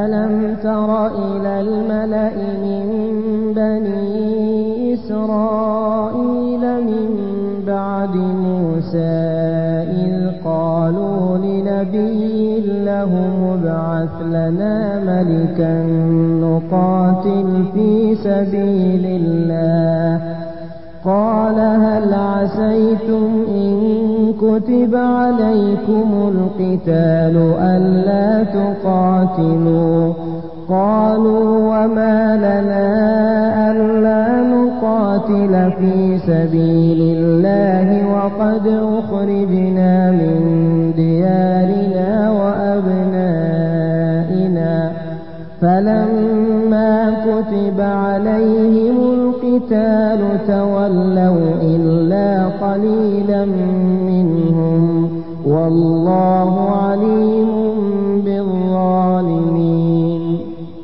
ألم تر إلى الملأ من بني إسرائيل من بعد موسى إذ قالوا لنبي لهم ابعث لنا ملكا نقاتل في سبيل الله قال هل عسيتم إن كتب عليكم القتال ألا تقاتلوا قالوا وما لنا ألا نقاتل في سبيل الله وقد أخرجنا من ديارنا وأبنائنا فلما كتب عليهم القتال تولوا إلا قليلا منهم والله عليم